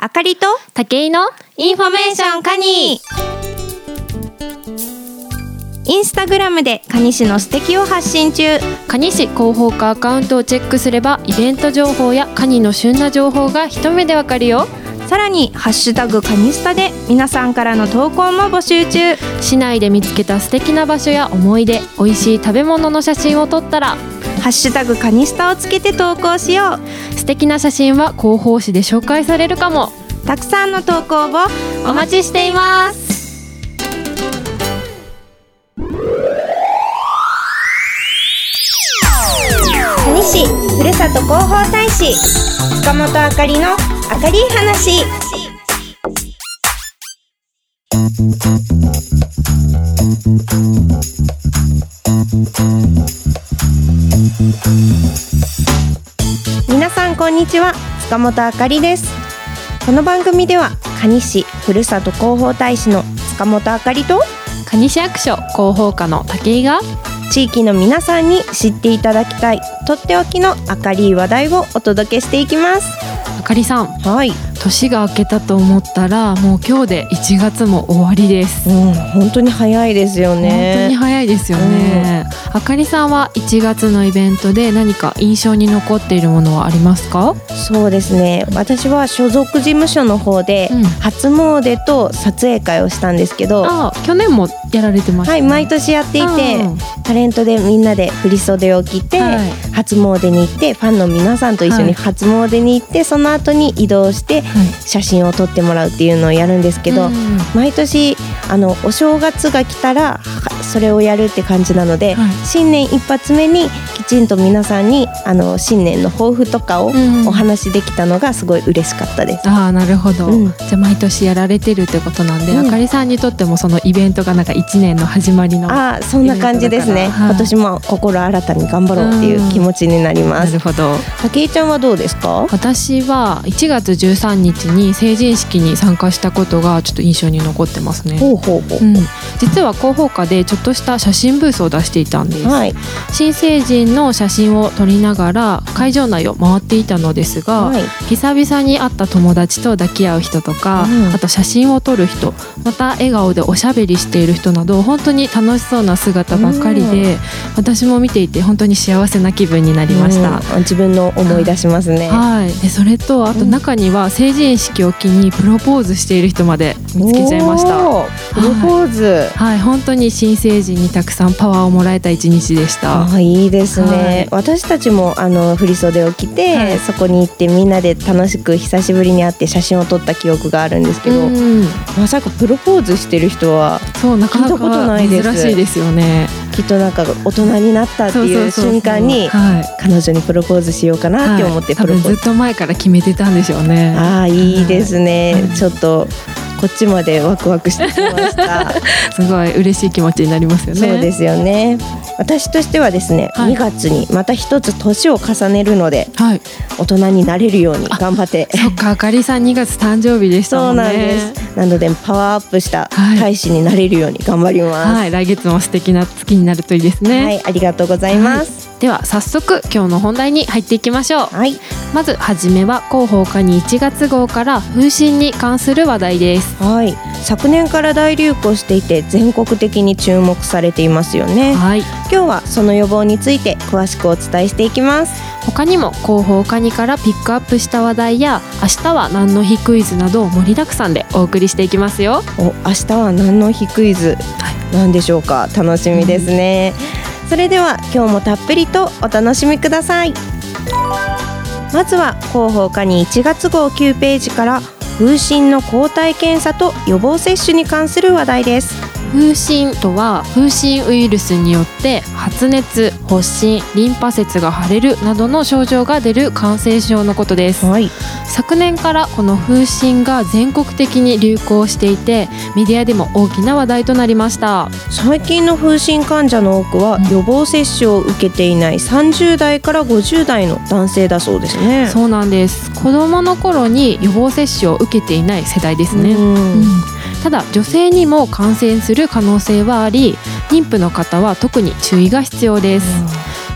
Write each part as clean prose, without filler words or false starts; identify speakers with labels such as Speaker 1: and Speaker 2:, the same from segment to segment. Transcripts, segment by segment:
Speaker 1: あかりと
Speaker 2: 武井の
Speaker 1: インフォメーションカニ。インスタグラムで蟹市の素敵を発信中。
Speaker 2: 蟹市広報課アカウントをチェックすればイベント情報や蟹の旬な情報が一目でわかるよ。
Speaker 1: さらにハッシュタグカニスタで皆さんからの投稿も募集中。
Speaker 2: 市内で見つけた素敵な場所や思い出、美味しい食べ物の写真を撮ったら
Speaker 1: ハッシュタグカニスタをつけて投稿しよう。
Speaker 2: 素敵な写真は広報誌で紹介されるかも。
Speaker 1: たくさんの投稿を
Speaker 2: お待ちしています。
Speaker 1: 蟹市ふるさと広報大使塚本あかりのあかりー話。皆さんこんにちは、塚本あかりです。この番組では蟹市ふるさと広報大使の塚本あかりと
Speaker 2: 蟹市役所広報課の武井が
Speaker 1: 地域の皆さんに知っていただきたいとっておきの明るい話題をお届けしていきます。
Speaker 2: あかりさん、
Speaker 1: はい、
Speaker 2: 年が明けたと思ったらもう今日で1月も終わりです。
Speaker 1: 本当に早いですよね。
Speaker 2: 本当に早いですよね。あかりさんは1月のイベントで何か印象に残っているものはありますか？
Speaker 1: そうですね、私は所属事務所の方で初詣と撮影会をしたんですけど、
Speaker 2: 去年もやられてましたね。
Speaker 1: はい、毎年やっていて、タレントでみんなで振袖を着て、初詣に行ってファンの皆さんと一緒に初詣に行って、その後に移動して写真を撮ってもらうっていうのをやるんですけど、毎年お正月が来たらそれをやるって感じなので、新年一発目にきちんと皆さんに新年の抱負とかをお話できたのがすごい嬉しかったです。
Speaker 2: なるほど、じゃあ毎年やられてるってことなんで、あかりさんにとってもそのイベントがなんか1年の始まりの
Speaker 1: そんな感じですね。今年も心新たに頑張ろうっていう気持ちになります。
Speaker 2: なるほど。
Speaker 1: 武井ちゃんはどうですか？
Speaker 2: 私は1月13日に成人式に参加したことがちょっと印象に残ってますね。実は広報課でちょっとした写真ブースを出していたんです、新成人の写真を撮りながら会場内を回っていたのですが、久々に会った友達と抱き合う人とか、あと写真を撮る人、また笑顔でおしゃべりしている人など本当に楽しそうな姿ばっかりで、私も見ていて本当に幸せな気分になりました。
Speaker 1: 自分の思い出しますね。
Speaker 2: でそれとあと中には成人式を機にプロポーズしている人まで見つけちゃいました。
Speaker 1: プロポーズ、
Speaker 2: 本当に新成人にたくさんパワーをもらえた一日でした。
Speaker 1: いいですね、私たちも振袖を着て、そこに行ってみんなで楽しく久しぶりに会って写真を撮った記憶があるんですけど、まさかプロポーズしてる人は
Speaker 2: なかなか珍しいですよね。
Speaker 1: きっとなんか大人になったっていう瞬間に彼女にプロポーズしようかなって思ってプロポーズ、
Speaker 2: 多分ずっと前から決めてたんでしょうね。
Speaker 1: いいですね、ちょっとこっちまでワクワクしてきました
Speaker 2: すごい嬉しい気持ちになりますよね。
Speaker 1: そうですよね。私としてはですね、2月にまた一つ年を重ねるので、大人になれるように頑張って
Speaker 2: そっか、あかりさん2月誕生日でしたもんね。
Speaker 1: そうなんです。なのでパワーアップした大使になれるように頑張ります、
Speaker 2: 来月も素敵な月になるといいですね。
Speaker 1: ありがとうございます、
Speaker 2: では早速今日の本題に入っていきましょう。まずはじめは広報課に1月号から風疹に関する話題です。
Speaker 1: 昨年から大流行していて全国的に注目されていますよね。今日はその予防について詳しくお伝えしていきます。
Speaker 2: 他にも広報課にからピックアップした話題や明日は何の日クイズなど盛りだくさんでお送りしていきますよ。
Speaker 1: 明日は何の日クイズ、何でしょうか。楽しみですね、それでは今日もたっぷりとお楽しみください。まずは広報課に1月号9ページから風疹の抗体検査と予防接種に関する話題です。
Speaker 2: 風疹とは風疹ウイルスによって発熱、発疹、リンパ節が腫れるなどの症状が出る感染症のことです、昨年からこの風疹が全国的に流行していてメディアでも大きな話題となりました。
Speaker 1: 最近の風疹患者の多くは予防接種を受けていない30代から50代の男性だそうですね。
Speaker 2: そうなんです。子どもの頃に予防接種を受けていない世代ですね。ただ女性にも感染する可能性はあり、妊婦の方は特に注意が必要です。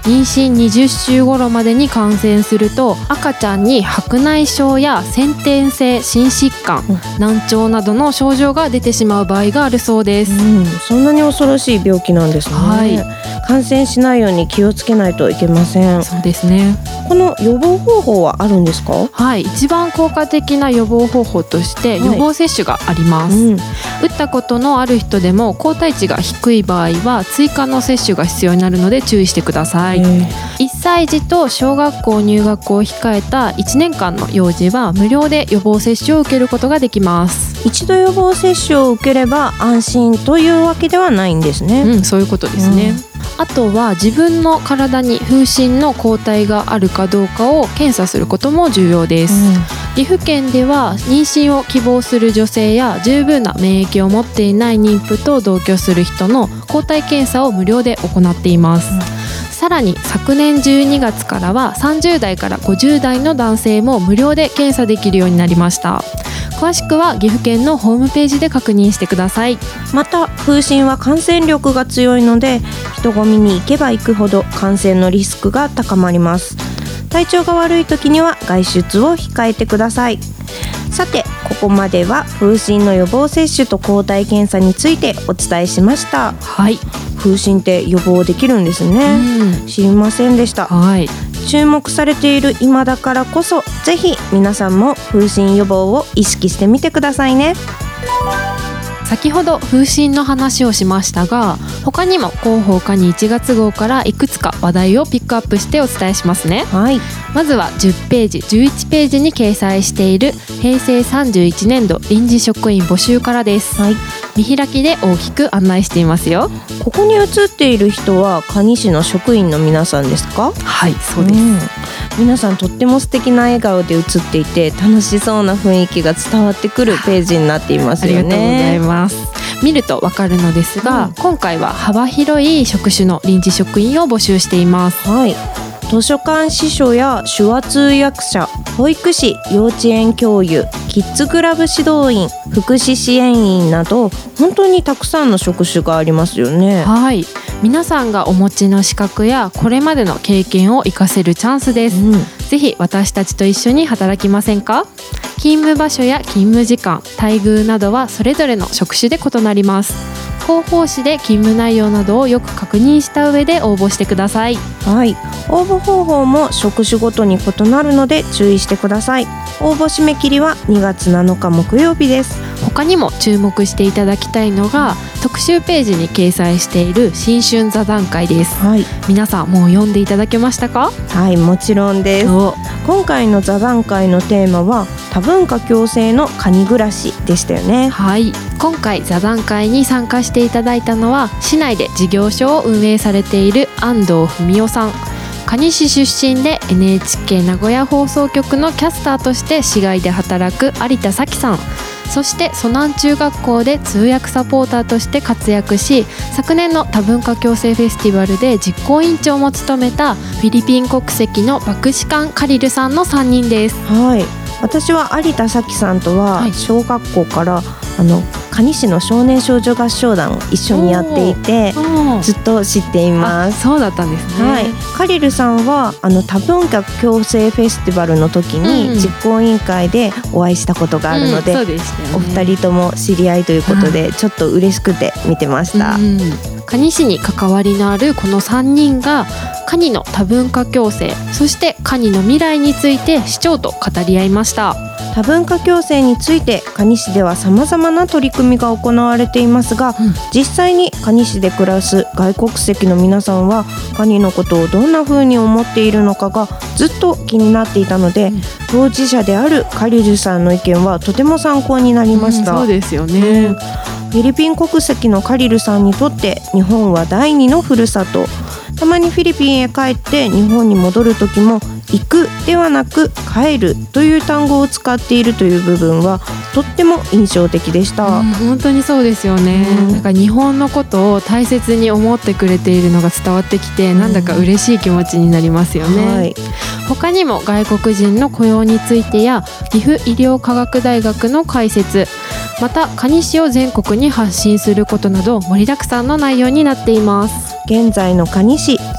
Speaker 2: 妊娠20週頃までに感染すると赤ちゃんに白内障や先天性心疾患、難聴などの症状が出てしまう場合があるそうです。
Speaker 1: そんなに恐ろしい病気なんですね。はい、感染しないように気をつけないといけません。
Speaker 2: そうですね。
Speaker 1: この予防方法はあるんですか？
Speaker 2: はい、一番効果的な予防方法として予防接種があります。打ったことのある人でも抗体値が低い場合は追加の接種が必要になるので注意してください。1歳児と小学校入学を控えた1年間の幼児は無料で予防接種を受けることができます。
Speaker 1: 一度予防接種を受ければ安心というわけではないんですね。
Speaker 2: そういうことですね。あとは自分の体に風疹の抗体があるかどうかを検査することも重要です。岐阜県では妊娠を希望する女性や十分な免疫を持っていない妊婦と同居する人の抗体検査を無料で行っています。さらに昨年12月からは30代から50代の男性も無料で検査できるようになりました。詳しくは岐阜県のホームページで確認してください。
Speaker 1: また風疹は感染力が強いので人混みに行けば行くほど感染のリスクが高まります。体調が悪い時には外出を控えてください。さてここまでは風疹の予防接種と抗体検査についてお伝えしました。
Speaker 2: はい、
Speaker 1: 風疹って予防できるんですね。知りませんでした。
Speaker 2: はい、
Speaker 1: 注目されている今だからこそぜひ皆さんも風疹予防を意識してみてくださいね。
Speaker 2: 先ほど風疹の話をしましたが他にも広報課に1月号からいくつか話題をピックアップしてお伝えしますね。
Speaker 1: はい、
Speaker 2: まずは10ページ11ページに掲載している平成31年度臨時職員募集からです。はい、見開きで大きく案内していますよ。
Speaker 1: ここに写っている人は蟹市の職員の皆さんですか？
Speaker 2: はい、そうです。
Speaker 1: 皆さんとっても素敵な笑顔で写っていて楽しそうな雰囲気が伝わってくるページになっていますよね。
Speaker 2: ありがとうございます。見るとわかるのですが、今回は幅広い職種の臨時職員を募集しています。
Speaker 1: はい、図書館司書や手話通訳者、保育士、幼稚園教諭、キッズクラブ指導員、福祉支援員など本当にたくさんの職種がありますよね。
Speaker 2: はい、皆さんがお持ちの資格やこれまでの経験を活かせるチャンスです。ぜひ私たちと一緒に働きませんか？勤務場所や勤務時間、待遇などはそれぞれの職種で異なります。広報誌で勤務内容などをよく確認した上で応募してください。
Speaker 1: はい、応募方法も職種ごとに異なるので注意してください。応募締め切りは2月7日木曜日です。
Speaker 2: 他にも注目していただきたいのが特集ページに掲載している新春座談会です。はい、皆さんもう読んでいただけましたか？
Speaker 1: はい、もちろんです。今回の座談会のテーマは多文化共生の蟹暮らしでしたよね。
Speaker 2: はい、今回座談会に参加していただいたのは市内で事業所を運営されている安藤文夫さん、蟹市出身で NHK 名古屋放送局のキャスターとして市外で働く有田咲さん、そして蘇南中学校で通訳サポーターとして活躍し昨年の多文化共生フェスティバルで実行委員長も務めたフィリピン国籍のバクシカン・カリルさんの3人です。
Speaker 1: はい、私は有田咲さんとは小学校から蟹市の少年少女合唱団を一緒にやっていてずっと知っています。
Speaker 2: そうだったんですね。
Speaker 1: はい、カリルさんは多文化共生フェスティバルの時に実行委員会でお会いしたことがあるので、お二人とも知り合いということでちょっと嬉しくて見てました。
Speaker 2: 蟹市に関わりのあるこの3人が蟹の多文化共生、そして蟹の未来について市長と語り合いました。
Speaker 1: 多文化共生について蟹市では様々な取り組みが行われていますが、実際に蟹市で暮らす外国籍の皆さんは蟹のことをどんな風に思っているのかがずっと気になっていたので、当事者であるカリルさんの意見はとても参考になりました。
Speaker 2: そうですよね。
Speaker 1: フィリピン国籍のカリルさんにとって日本は第二のふるさと。たまにフィリピンへ帰って日本に戻る時も行くではなく帰るという単語を使っているという部分はとっても印象的でした。
Speaker 2: 本当にそうですよね。なんか日本のことを大切に思ってくれているのが伝わってきて、なんだか嬉しい気持ちになりますよね。はい、他にも外国人の雇用についてや岐阜医療科学大学の開設、また蟹市を全国に発信することなど盛りだくさんの内容になっています。
Speaker 1: 現在の蟹市、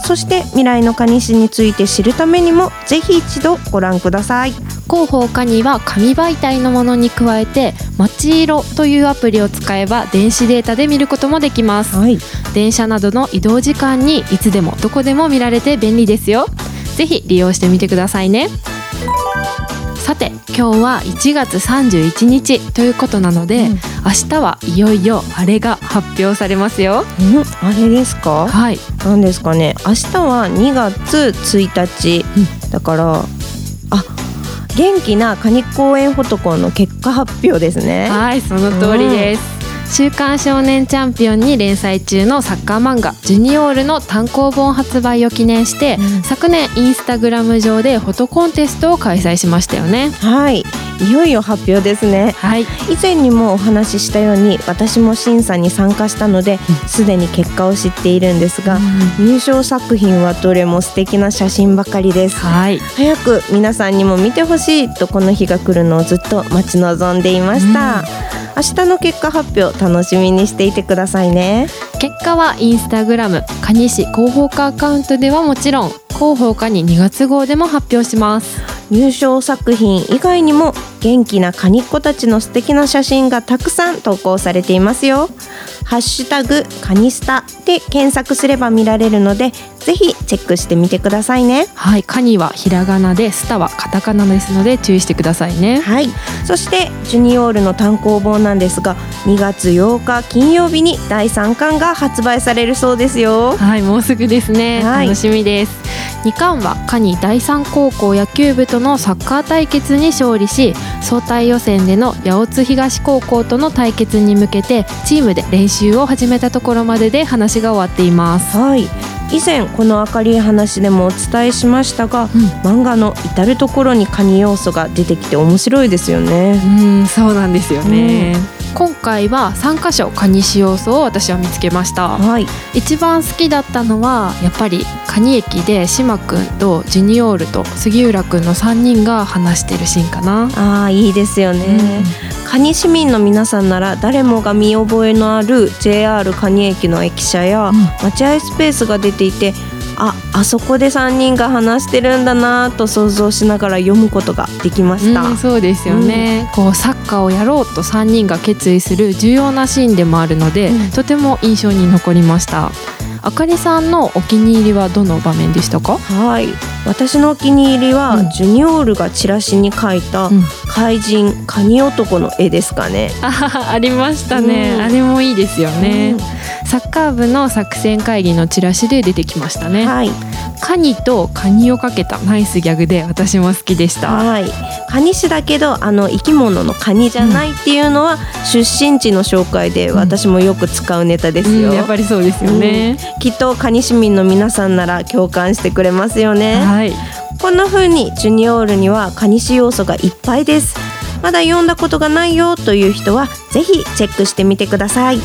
Speaker 1: そして未来の蟹市について知るためにもぜひ一度ご覧ください。
Speaker 2: 広報課には紙媒体のものに加えてまちいろというアプリを使えば電子データで見ることもできます、はい、電車などの移動時間にいつでもどこでも見られて便利ですよ。ぜひ利用してみてくださいね。さて今日は1月31日ということなので、明日はいよいよあれが発表されますよ。
Speaker 1: あれですか？
Speaker 2: はい。
Speaker 1: 何ですかね。明日は2月1日、だから元気な蟹公園フォトコンの結果発表ですね。
Speaker 2: はい、その通りです、週刊少年チャンピオンに連載中のサッカー漫画ジュニオールの単行本発売を記念して、昨年インスタグラム上でフォトコンテストを開催しましたよね。
Speaker 1: はい、いよいよ発表ですね、はい、以前にもお話ししたように私も審査に参加したのですでに結果を知っているんですが、入賞作品はどれも素敵な写真ばかりです、はい、早く皆さんにも見てほしいとこの日が来るのをずっと待ち望んでいました、明日の結果発表楽しみにしていてくださいね。
Speaker 2: 結果はインスタグラム蟹市広報課アカウントではもちろん広報課に2月号でも発表します。
Speaker 1: 入賞作品以外にも元気なカニっ子たちの素敵な写真がたくさん投稿されていますよ。ハッシュタグカニスタで検索すれば見られるのでぜひチェックしてみてくださいね。
Speaker 2: はい、カニはひらがなでスタはカタカナですので注意してくださいね。
Speaker 1: はい、そしてジュニオールの単行本なんですが2月8日金曜日に第3巻が発売されるそうですよ。
Speaker 2: はい、もうすぐですね、はい、楽しみです。2巻はカニ第3高校野球部とのサッカー対決に勝利し総体予選での八百津東高校との対決に向けてチームで練習を始めたところまでで話が終わっています。
Speaker 1: はい、以前この明るい話でもお伝えしましたが、漫画の至るところにカニ要素が出てきて面白いですよね。
Speaker 2: そうなんですよね、今回は3カ所カニ市要素を私は見つけました、はい、一番好きだったのはやっぱりカニ駅で島くんとジュニオールと杉浦くんの3人が話してるシーンかな。
Speaker 1: いいですよね、カニ市民の皆さんなら誰もが見覚えのある JR カニ駅の駅舎や待合スペースが出ていてあそこで3人が話してるんだなと想像しながら読むことができました、
Speaker 2: そうですよね、こうサッカーをやろうと3人が決意する重要なシーンでもあるので、とても印象に残りました。あかりさんのお気に入りはどの場面でしたか？
Speaker 1: はい、私のお気に入りは、ジュニオールがチラシに描いた怪人カニ男の絵ですかね。
Speaker 2: ありましたね、あれもいいですよね、サッカー部の作戦会議のチラシで出てきましたね、はい、カニとカニをかけたナイスギャグで私も好きでした、
Speaker 1: はい、カニ市だけど生き物のカニじゃないっていうのは、出身地の紹介で私もよく使うネタですよ、
Speaker 2: やっぱりそうですよね、
Speaker 1: きっとカニ市民の皆さんなら共感してくれますよね、
Speaker 2: はい、
Speaker 1: こんな風にジュニオールにはカニ市要素がいっぱいです。まだ読んだことがないよという人はぜひチェックしてみてください。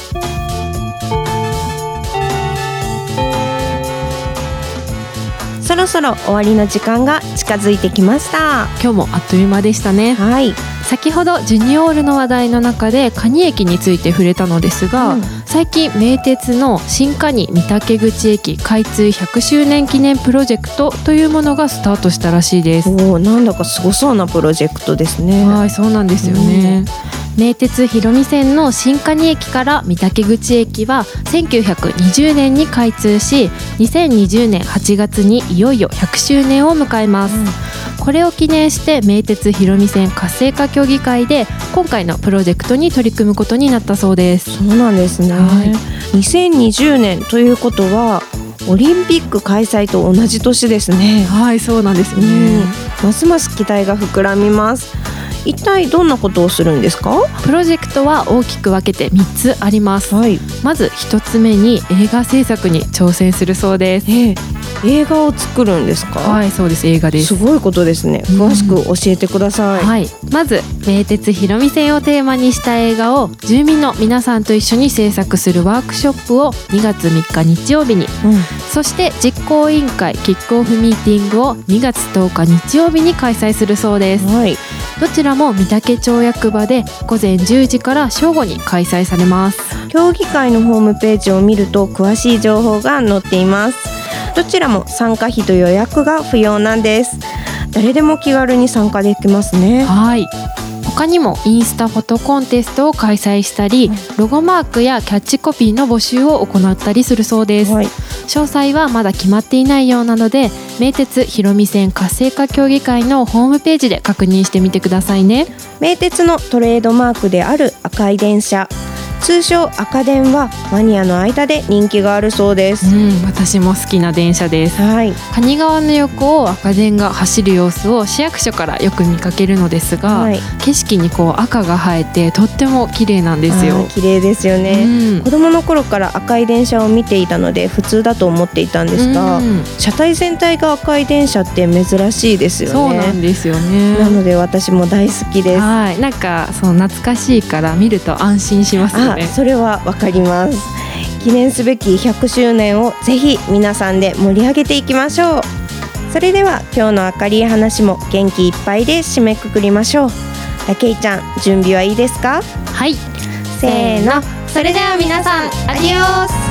Speaker 1: そろそろ終わりの時間が近づいてきました。
Speaker 2: 今日もあっという間でしたね。
Speaker 1: はい、
Speaker 2: 先ほどジュニオールの話題の中でカニ駅について触れたのですが、最近名鉄の新カニ御嶽口駅開通100周年記念プロジェクトというものがスタートしたらしいです。
Speaker 1: なんだかすごそうなプロジェクトですね。
Speaker 2: はい、そうなんですよね、名鉄広見線の新カニ駅から御嶽口駅は1920年に開通し2020年8月にいよいよ100周年を迎えます、これを記念して名鉄広見線活性化協議会で今回のプロジェクトに取り組むことになったそうです。
Speaker 1: そうなんですね、2020年ということはオリンピック開催と同じ年ですね。
Speaker 2: はい、そうなんですよね、
Speaker 1: ますます期待が膨らみます。一体どんなことをするんですか？
Speaker 2: プロジェクトは大きく分けて3つあります、まず1つ目に映画制作に挑戦するそうです。
Speaker 1: 映画を作るんですか？
Speaker 2: はい、そうです、映画です。
Speaker 1: すごいことですね。詳しく教えてください。
Speaker 2: はい、まず名鉄広見線をテーマにした映画を住民の皆さんと一緒に制作するワークショップを2月3日日曜日に、そして実行委員会キックオフミーティングを2月10日日曜日に開催するそうです、どちらも御嶽町役場で午前10時から正午に開催されます。
Speaker 1: 協議会のホームページを見ると詳しい情報が載っています。 どちらも参加費と予約が不要なんです。誰でも気軽に参加できますね。
Speaker 2: はい。他にもインスタフォトコンテストを開催したり、ロゴマークやキャッチコピーの募集を行ったりするそうです。はい、詳細はまだ決まっていないようなので、名鉄広見線活性化協議会のホームページで確認してみてくださいね。
Speaker 1: 名鉄のトレードマークである赤い電車、通称赤電はマニアの間で人気があるそうです。
Speaker 2: 私も好きな電車です。はい、蟹川の横を赤電が走る様子を市役所からよく見かけるのですが、はい、景色に赤が映えてとっても綺麗なんですよ。
Speaker 1: 綺麗ですよね。子供の頃から赤い電車を見ていたので普通だと思っていたんですが、車体全体が赤い電車って珍しいですよね。
Speaker 2: そうなんですよね。
Speaker 1: なので私も大好きです。
Speaker 2: はい、なんか懐かしいから見ると安心しますよね。
Speaker 1: それはわかります。記念すべき100周年をぜひ皆さんで盛り上げていきましょう。それでは今日の明るい話も元気いっぱいで締めくくりましょう。武井ちゃん、準備はいいですか？
Speaker 2: はい、
Speaker 1: せーの、それでは皆さん、アディオス。